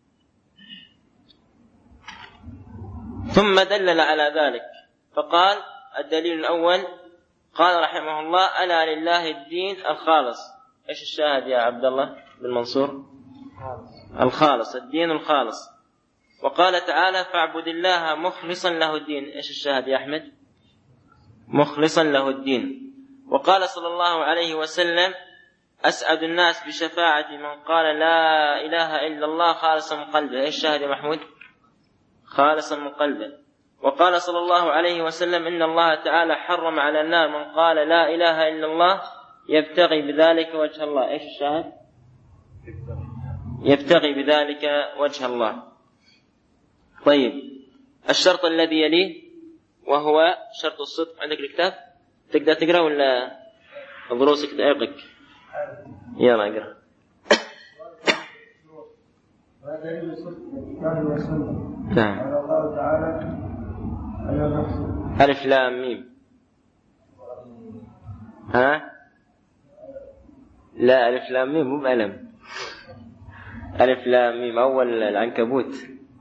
ثم دلل على ذلك فقال الدليل الأول قال رحمه الله ألا لله الدين الخالص. إيش الشاهد يا عبد الله بن منصور؟ الخالص، الدين الخالص. وقال تعالى فاعبد الله مخلصا له الدين. إيش الشاهد يا أحمد؟ مخلصا له الدين. وقال صلى الله عليه وسلم أسعد الناس بشفاعة من قال لا إله إلا الله خالصا من قلبه. إيش الشاهد يا محمود؟ خالصا من قلبه. وقال صلى الله عليه وسلم إن الله تعالى حرم على النار من قال لا إله إلا الله يبتغي بذلك وجه الله. إيش الشاهد؟ يبتغي بذلك وجه الله. طيب، الشرط الذي يليه وهو شرط الصدق. عندك الكتاب تقدر تقرأ ولا دروسك تعيقك؟ يلا اقرأ. ودليل الصدق الكتاب والسنة. نعم. قال الله تعالى ألف لام ميم. ها؟ لا ألف لام ميم مو بألم. ألف لام ميم أول العنكبوت.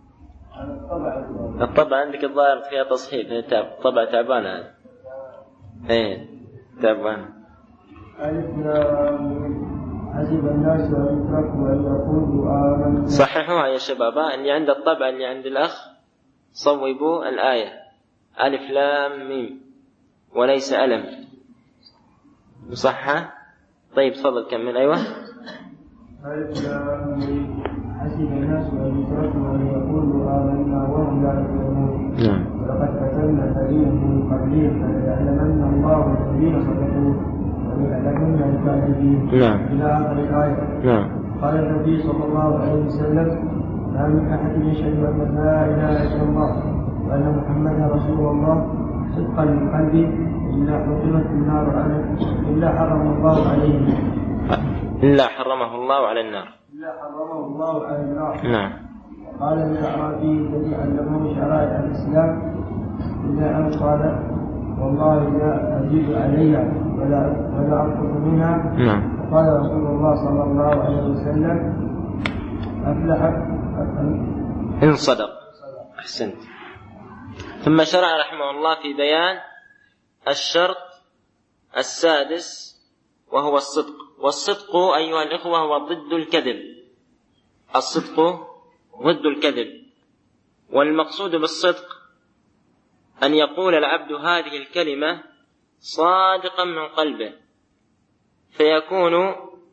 الطبع عندك الظاهر فيها تصحيح، فيها تعب. طبع تعبانة هذا. إيه تعبانة. ألف لام ميم حسب الناس أن يتركوا أن يقولوا آمنا. صححوها يا شباب، اللي عند الطبع اللي عند الأخ صوبوا الآية ألف لام ميم وليس ألم. صحة؟ طيب تفضل كمل. أيوة. ألف لام ميم حسب الناس أن يتركوا أن يقولوا آمنا وهم لا يفلحون. نعم. ولقد فتنا الذين من قبلهم فليعلمن الله الذين صدقوا وليعلمن الكاذبين. نعم. إلى آخر الآية. نعم. قال النبي صلى الله عليه وسلم ما من أحد يشهد أن لا إله إلا الله وأن محمدا رسول الله صدقا من قلبه إلا حرمت النار عليه إلا حرم الله عليه إلا حرمه الله على النار إلا حرمه الله على النار. نعم. قال للأعرابي الذي علمه شرائع الإسلام إلا أن قال والله لا أزيد عليها ولا ولا أنقص منها. نعم. قال رسول الله صلى الله عليه وسلم أفلح إن صدق. أحسنت. ثم شرع رحمه الله في بيان الشرط السادس وهو الصدق. والصدق أيها الإخوة هو ضد الكذب. الصدق ضد الكذب، والمقصود بالصدق أن يقول العبد هذه الكلمة صادقا من قلبه، فيكون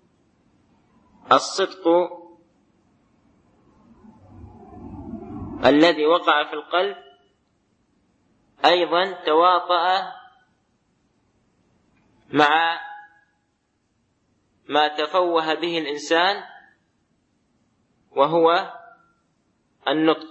الصدق الذي وقع في القلب أيضا تواطأ مع ما تفوه به الإنسان وهو النطق،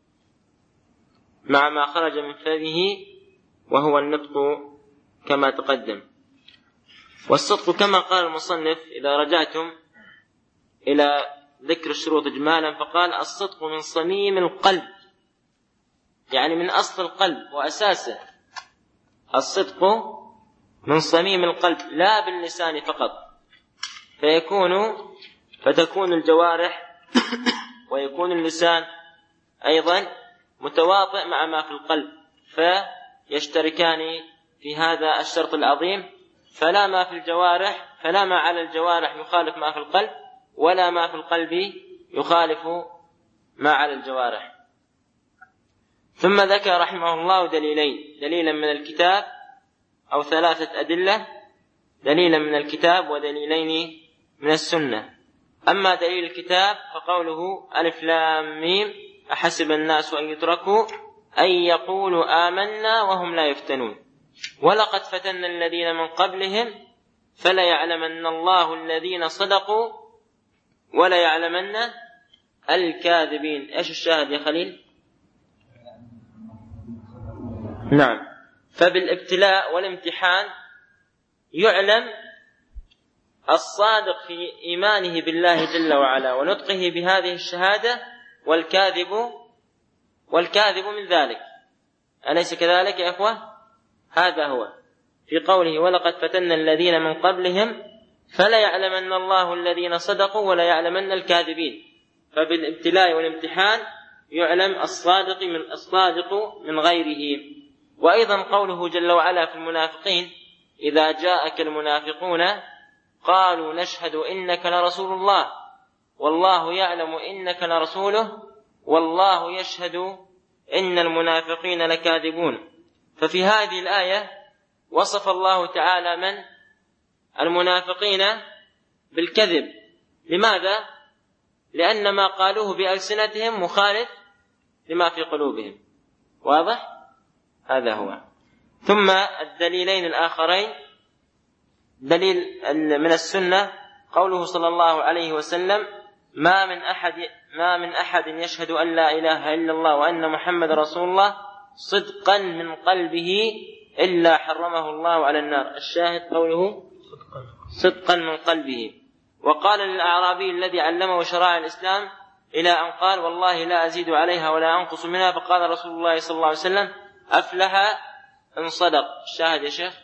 مع ما خرج من فمه وهو النطق كما تقدم. والصدق كما قال المصنف إذا رجعتم إلى ذكر الشروط إجمالا فقال الصدق من صميم القلب، يعني من أصل القلب وأساسه. الصدق من صميم القلب لا باللسان فقط، فيكون فتكون الجوارح ويكون اللسان أيضا متواطئ مع ما في القلب، فيشتركان في هذا الشرط العظيم. فلا ما في الجوارح فلا ما على الجوارح يخالف ما في القلب، ولا ما في القلب يخالف ما على الجوارح. ثم ذكر رحمه الله دليلين: دليلا من الكتاب أو ثلاثة أدلة، دليلا من الكتاب ودليلين من السنة. أما دليل الكتاب فقوله ألف لام ميم أحسب الناس أن يتركوا أن يقولوا آمنا وهم لا يفتنون ولقد فتنا الذين من قبلهم فلا يعلمن الله الذين صدقوا ولا يعلمن الكاذبين. إيش الشاهد يا خليل؟ نعم. فبالابتلاء والامتحان يعلم الصادق في إيمانه بالله جل وعلا ونطقه بهذه الشهادة والكاذب والكاذب من ذلك. أليس كذلك يا أخوة؟ هذا هو في قوله ولقد فتنا الذين من قبلهم فلا يعلمن الله الذين صدقوا ولا يعلمن الكاذبين. فبالابتلاء والامتحان يعلم الصادق من الصادق من غيره. وأيضا قوله جل وعلا في المنافقين: إذا جاءك المنافقون قالوا نشهد إنك لرسول الله والله يعلم إنك لرسوله والله يشهد إن المنافقين لكاذبون. ففي هذه الآية وصف الله تعالى من المنافقين بالكذب. لماذا؟ لأن ما قالوه بألسنتهم مخالف لما في قلوبهم. واضح؟ هذا هو. ثم الدليلين الآخرين: دليل من السنة قوله صلى الله عليه وسلم: ما من أحد ما من أحد يشهد أن لا إله إلا الله وأن محمد رسول الله صدقا من قلبه إلا حرمه الله على النار. الشاهد قوله صدقا من قلبه. وقال للأعرابي الذي علمه شرائع الإسلام إلى أن قال: والله لا أزيد عليها ولا أنقص منها. فقال رسول الله صلى الله عليه وسلم: أفلح إن صدق. الشاهد يا شيخ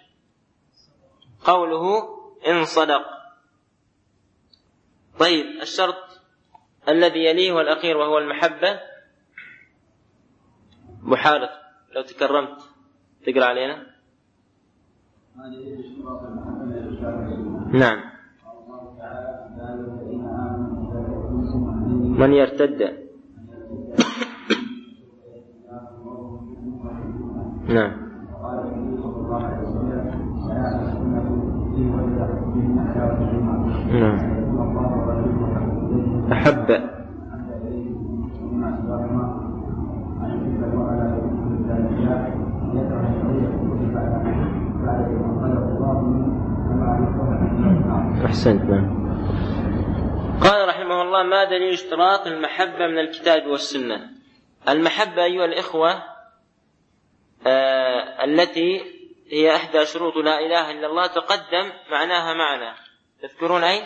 قوله إن صدق. طيب، الشرط الذي يليه والأخير وهو المحبة. محارث لو تكرمت تقرأ علينا. نعم. من يرتد. نعم. نعم. أحب. أحسنت. قال رحمه الله: ما دليل اشتراط المحبة من الكتاب والسنة؟ المحبة أيها الإخوة آه التي هي إحدى شروط لا إله إلا الله تقدم معناها معنا. تذكرون أين؟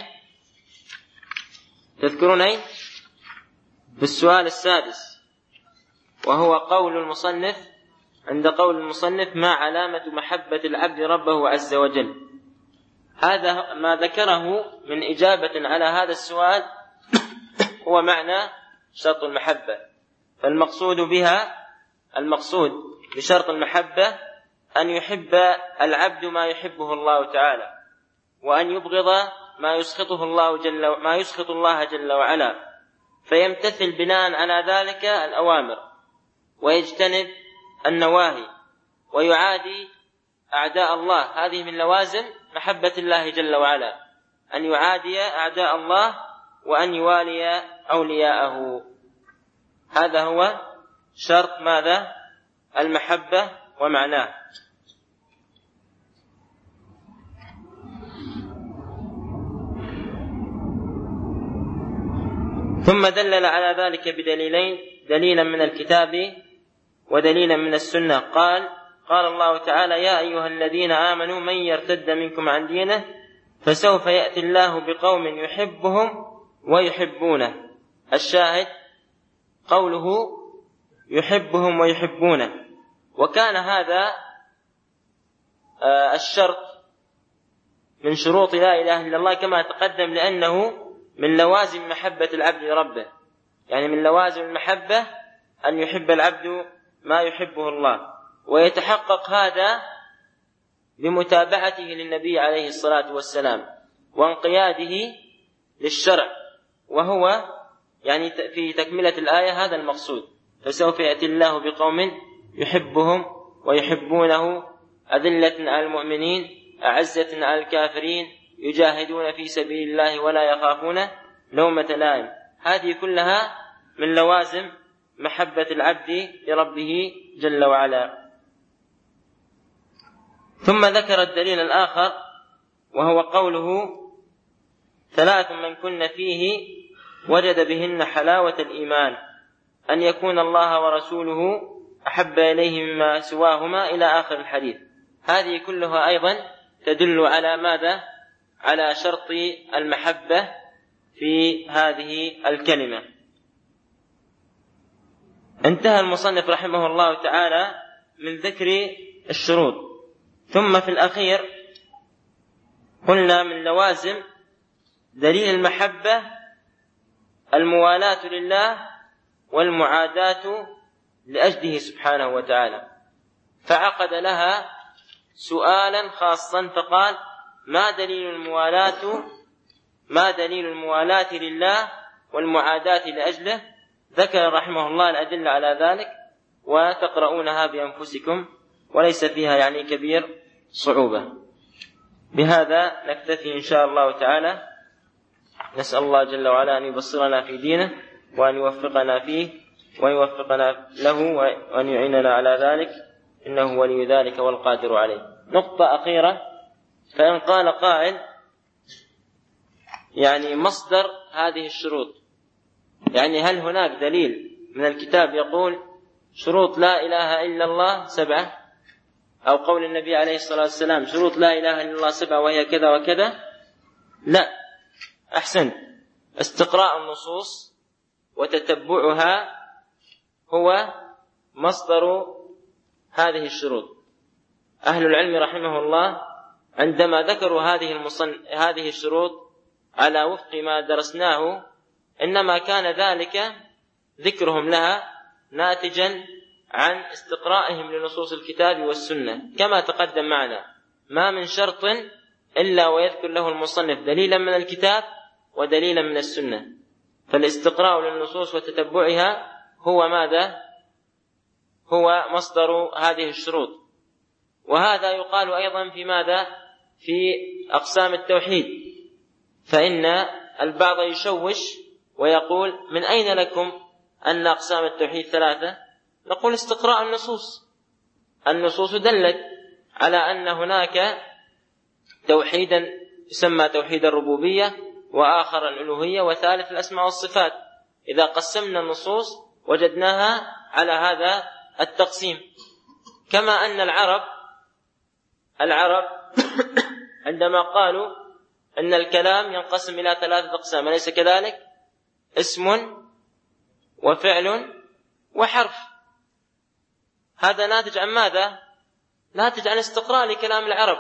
تذكرون أين؟ في السؤال السادس، وهو قول المصنف عند قول المصنف: ما علامة محبة العبد ربه عز وجل؟ هذا ما ذكره من إجابة على هذا السؤال هو معنى شرط المحبة. فالمقصود بها المقصود بشرط المحبة أن يحب العبد ما يحبه الله تعالى، وأن يبغض ما يسخطه الله جل ما يسخط الله جل وعلا، فيمتثل بناء على ذلك الأوامر ويجتنب النواهي ويعادي أعداء الله. هذه من لوازم محبة الله جل وعلا، أن يعادي أعداء الله وأن يوالي أولياءه. هذا هو شرط ماذا؟ المحبة ومعناه. ثم دلل على ذلك بدليلين: دليلا من الكتاب ودليلا من السنة. قال قال الله تعالى: يا أيها الذين آمنوا من يرتد منكم عن دينه فسوف يأتي الله بقوم يحبهم ويحبونه. الشاهد قوله يحبهم ويحبونه. وكان هذا الشرط من شروط لا إله إلا الله كما تقدم، لأنه من لوازم محبة العبد لربه، يعني من لوازم المحبة أن يحب العبد ما يحبه الله، ويتحقق هذا بمتابعته للنبي عليه الصلاة والسلام وانقياده للشرع، وهو يعني في تكملة الآية هذا المقصود: فسوف يأتي الله بقوم يحبهم ويحبونه أذلة على المؤمنين أعزة على الكافرين يجاهدون في سبيل الله ولا يخافون لومة لائم. هذه كلها من لوازم محبة العبد لربه جل وعلا. ثم ذكر الدليل الآخر وهو قوله: ثلاث من كن فيه وجد بهن حلاوة الإيمان، أن يكون الله ورسوله أحب إليه مما سواهما إلى آخر الحديث. هذه كلها أيضا تدل على ماذا؟ على شرط المحبة في هذه الكلمة. انتهى المصنف رحمه الله تعالى من ذكر الشروط، ثم في الأخير قلنا من لوازم دليل المحبة الموالاة لله والمعاداة لأجله سبحانه وتعالى، فعقد لها سؤالا خاصا فقال: ما دليل الموالاة ما دليل الموالاة لله والمعاداة لأجله؟ ذكر رحمه الله الأدلة على ذلك وتقرؤونها بأنفسكم وليس فيها يعني كبير صعوبة. بهذا نكتفي إن شاء الله تعالى. نسأل الله جل وعلا أن يبصرنا في دينه وأن يوفقنا فيه ويوفقنا له وأن يعيننا على ذلك، إنه ولي ذلك والقادر عليه. نقطة أخيرة: فإن قال قائل يعني مصدر هذه الشروط، يعني هل هناك دليل من الكتاب يقول شروط لا إله إلا الله سبعة، أو قول النبي عليه الصلاة والسلام شروط لا إله إلا الله سبعة وهي كذا وكذا؟ لا، أحسن. استقراء النصوص وتتبعها هو مصدر هذه الشروط. أهل العلم رحمه الله عندما ذكروا هذه المصن... هذه الشروط على وفق ما درسناه، إنما كان ذلك ذكرهم لها ناتجا عن استقرائهم لنصوص الكتاب والسنة، كما تقدم معنا. ما من شرط إلا ويذكر له المصنف دليلا من الكتاب ودليلا من السنة، فالاستقراء للنصوص وتتبعها هو ماذا؟ هو مصدر هذه الشروط. وهذا يقال أيضا في ماذا؟ في أقسام التوحيد، فإن البعض يشوش ويقول: من أين لكم أن أقسام التوحيد ثلاثة؟ نقول: استقراء النصوص. النصوص دلت على أن هناك توحيدا يسمى توحيد الربوبية، وآخر الألوهية، وثالث الأسماء والصفات. إذا قسمنا النصوص وجدناها على هذا التقسيم. كما أن العرب العرب عندما قالوا أن الكلام ينقسم إلى ثلاثة أقسام، أليس كذلك؟ اسم وفعل وحرف. هذا ناتج عن ماذا؟ ناتج عن استقراء لكلام العرب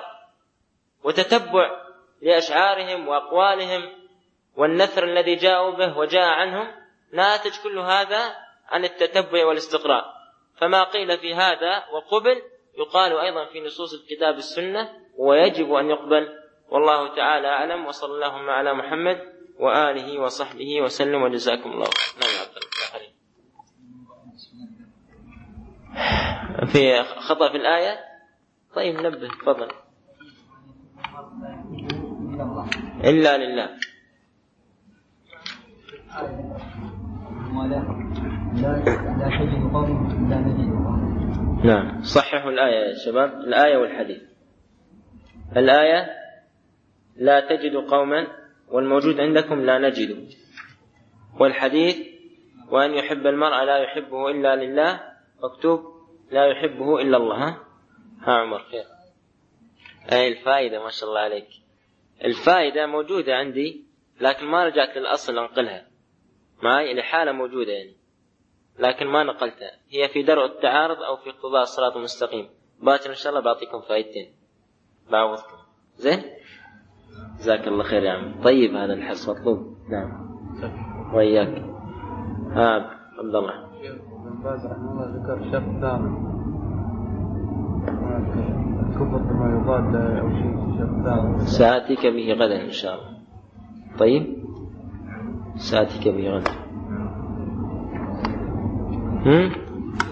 وتتبع لأشعارهم وأقوالهم والنثر الذي جاءوا به وجاء عنهم، ناتج كل هذا عن التتبع والاستقراء. فما قيل في هذا وقبل يقال أيضا في نصوص الكتاب السنة، ويجب أن يقبل. والله تعالى أعلم، وصلى اللهم على محمد وآله وصحبه وسلم، وجزاكم الله. نعم عبد الآخرين في خطأ في الآية. طيب نبه، تفضل. إلا لله. لا تجد قوم لا نجد. نعم، صححوا الآية يا شباب، الآية والحديث. الآية لا تجد قوما، والموجود عندكم لا نجد، والحديث وأن يحب المرء لا يحبه إلا لله، مكتوب لا يحبه إلا الله. ها, ها عمر خير. أي الفائدة ما شاء الله عليك، الفائدة موجودة عندي لكن ما رجعت للأصل أنقلها معي، لحالة موجودة يعني لكن ما نقلتها. هي في درء التعارض أو في اقتضاء الصراط المستقيم. باكر إن شاء الله بعطيكم فائدتين بعوضكم. زين، جزاك الله خير يا عم. طيب هذا الحرص مطلوب. نعم وإياك. ها عبد الله. ابن باز رحمه الله ذكر شرط ثامن الكفر بما يضاد أو شيء شرط ثامن سآتيك به غدا إن شاء الله. طيب سآتيك به غدا. هم؟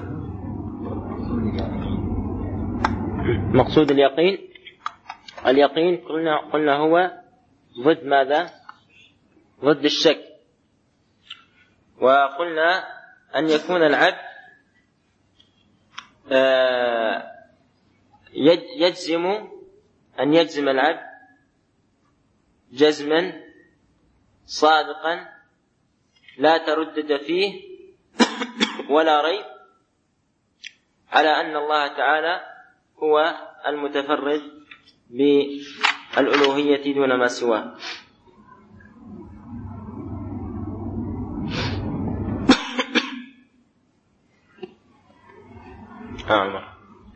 مقصود اليقين، اليقين قلنا قلنا هو ضد ماذا؟ ضد الشك. وقلنا أن يكون العبد يجزم أن يجزم العبد جزما صادقا لا تردد فيه ولا ريب على أن الله تعالى هو المتفرد بالألوهية دون ما سواه. آمين.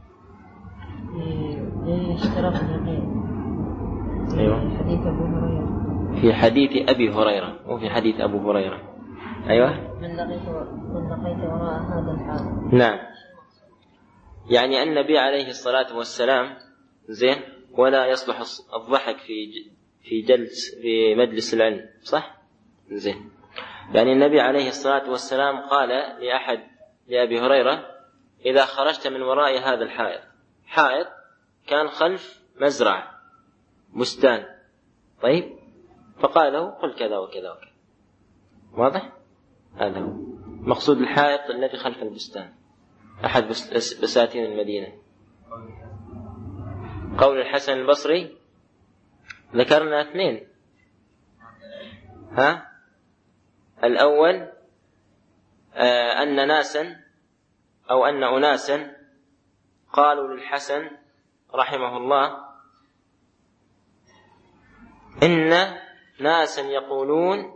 اشتراك اليقين. أيوة. حديث أبو هريرة. في حديث أبي هريرة وفي حديث أبو هريرة. أيوة. من لقيت من لقيت وراء هذا الحال. نعم. يعني النبي عليه الصلاة والسلام زين ولا يصلح الضحك في في جلس في مجلس العلم، صح؟ زين. يعني النبي عليه الصلاة والسلام قال لأحد لأبي هريرة: إذا خرجت من وراء هذا الحائط، حائط كان خلف مزرعة بستان، طيب، فقال له: قل كذا وكذا وكذا. واضح؟ هذا هو مقصود الحائط الذي خلف البستان، أحد بساتين المدينة. قول الحسن البصري ذكرنا اثنين، ها؟ الأول آه أن ناسا أو أن أناسا قالوا للحسن رحمه الله: إن ناسا يقولون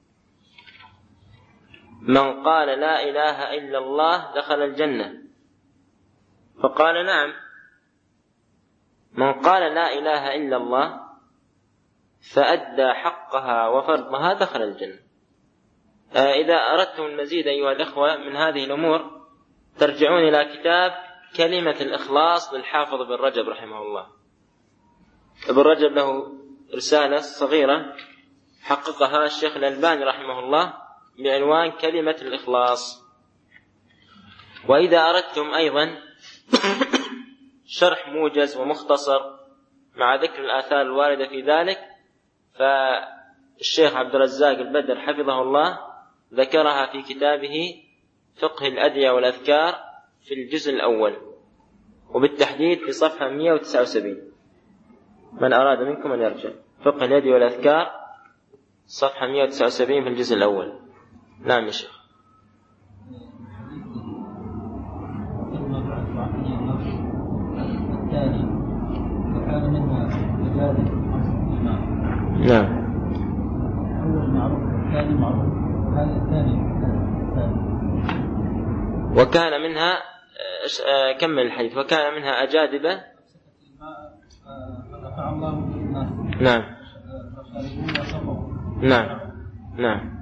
من قال لا إله إلا الله دخل الجنة. فقال: نعم، من قال لا إله إلا الله فأدى حقها وفرضها دخل الجنة. آه إذا أردتم المزيد أيها الأخوة من هذه الأمور ترجعون إلى كتاب كلمة الإخلاص للحافظ ابن رجب رحمه الله. ابن رجب له رسالة صغيرة حققها الشيخ الألباني رحمه الله بعنوان كلمة الإخلاص. وإذا أردتم أيضا شرح موجز ومختصر مع ذكر الآثار الواردة في ذلك، فالشيخ عبد الرزاق البدر حفظه الله ذكرها في كتابه فقه الأدعية والأذكار في الجزء الأول، وبالتحديد في صفحة مئة وتسعة وسبعين. من أراد منكم أن يرجع فقه الأدعية والأذكار صفحة مئة وتسعة وسبعين في الجزء الأول. نعم يا شيخ. نعم. وكان منها كمل الحديث. وكان منها أجادبة. نعم نعم نعم.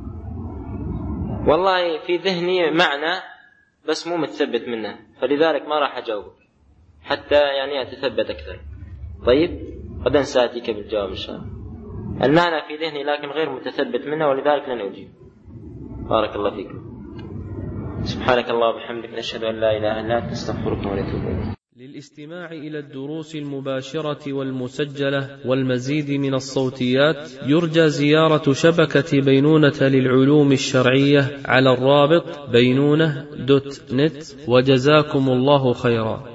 والله في ذهني معنى بس مو متثبت منه، فلذلك ما راح أجاوب حتى يعني أتثبت أكثر. طيب غدا سأتيك بالجواب إن شاء الله. المعنى في ذهني لكن غير متثبت منه، ولذلك لن أجيب. بارك الله فيكم. سبحانك الله وبحمدك، نشهد أن لا إله إلا أنت، نستغفرك ونتوب إليك. للاستماع إلى الدروس المباشرة والمسجلة والمزيد من الصوتيات يرجى زيارة شبكة بينونة للعلوم الشرعية على الرابط بينونة دوت نت. وجزاكم الله خيرا.